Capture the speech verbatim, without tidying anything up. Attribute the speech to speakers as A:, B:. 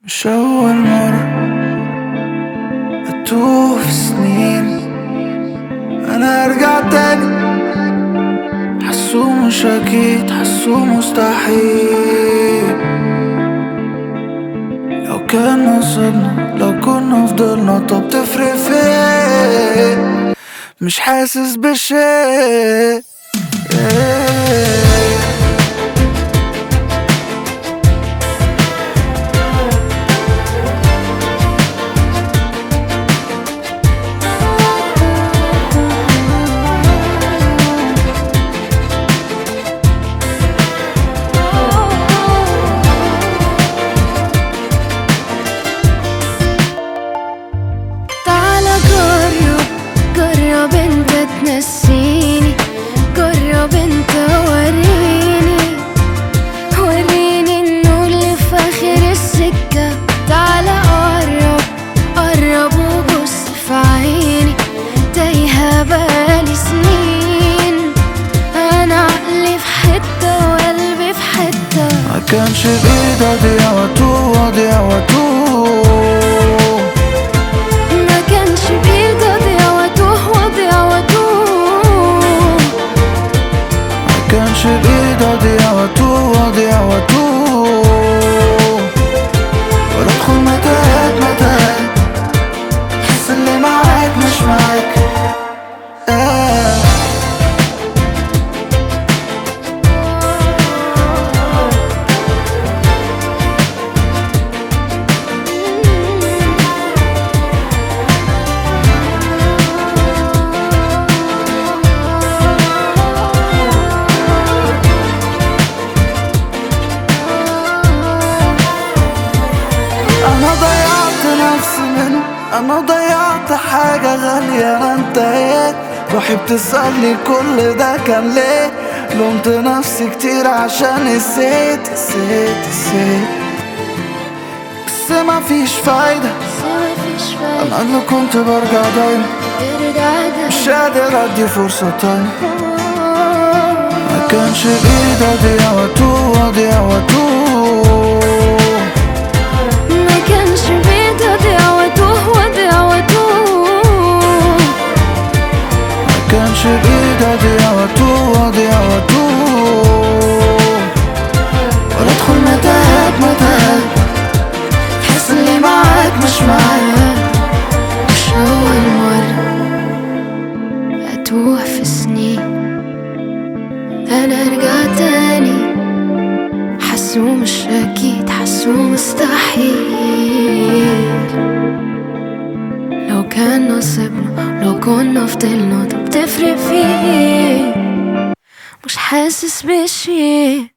A: مش أول مرة أتوه في سنين، أنا أرجع تاني. حسوه مش أكيد، حسوه مستحيل. لو كان نصيبنا، لو كنا فضلنا، طب تفرق فين؟ مش حاسس بشيء.
B: جرب انت تنسيني، جرب انت وريني، وريني انه اللي في اخر السكة. تعالى قرب قرب وبص في عيني، تايهة بقالي سنين. انا عقلي في حتة وقلبي في حتة،
A: ما كانش بإيدي اضيع واتوه اضيع واتوه.
B: ما كانش بإيدي اضيع واتوه واضيع واتوه.
A: ما كانش بإيدي اضيع واتوه واضيع واتوه. ولا ادخل متاهات متاهات، تحس اللي معاك مش معاك. آه. أنا ضيعت نفسي من أنا ضيعت حاجة غالية. أنا انتهيت، روحي بتسألني كل ده كان ليه. لومت نفسي كتير عشان نسيت نسيت نسيت. بس مفيش فايدة، أنا اللي كنت برجع دايما، مش قادر أدي فرصة تاني. ما كانش بإيدي أضيع واتوه أضيع واتوه.
B: ما كانش بإيدي أضيع واتوه واضيع واتوه.
A: ما كانش بإيدي أضيع واتوه واضيع واتوه. ولا ادخل متاهات متاهات، تحس اللي معاك مش معاك.
B: مش أول مرة أتوه في سنين، أنا أرجع تاني. حسوه مش أكيد، حسوه مستحيل. لو كان نصيبنا، لو كنا فضلنا، طب تفرق فيه. مش حاسس بشي.